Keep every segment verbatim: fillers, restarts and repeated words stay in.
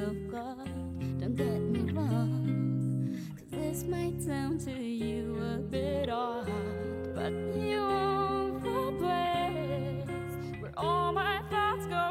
of God. Don't get me wrong, 'cause this might sound to you a bit odd, but you own the place where all my thoughts go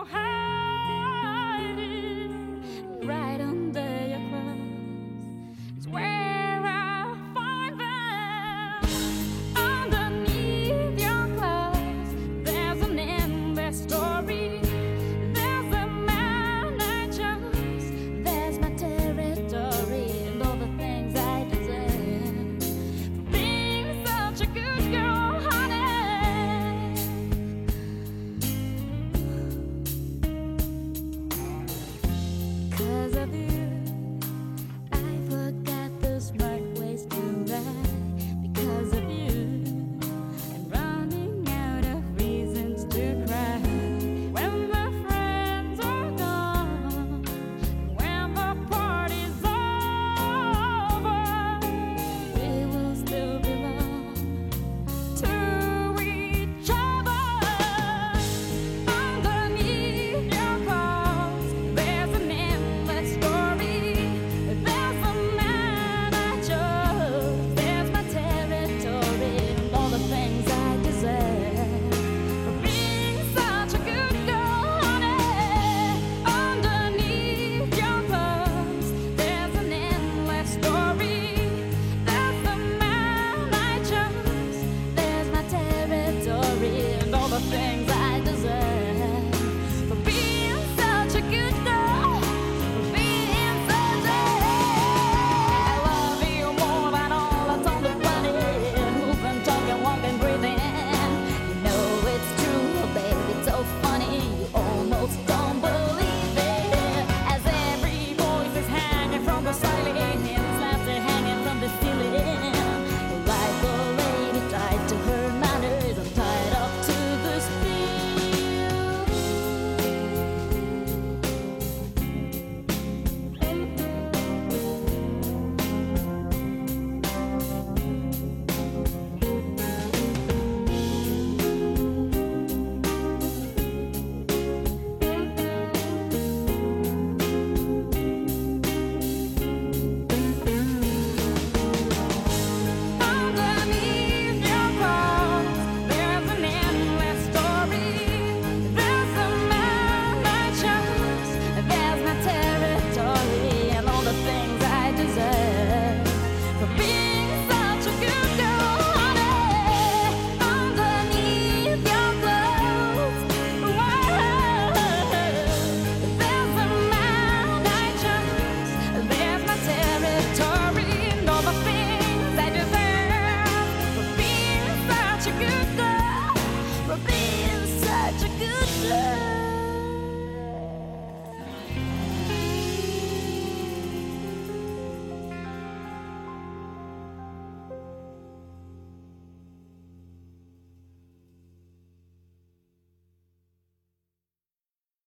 hiding. Right under your clothes is where I'll find them. Underneath your clothes, there's an endless story. There's a man I chose, there's my territory, and all the things I deserve for being such a good girl, honey. 'Cause of you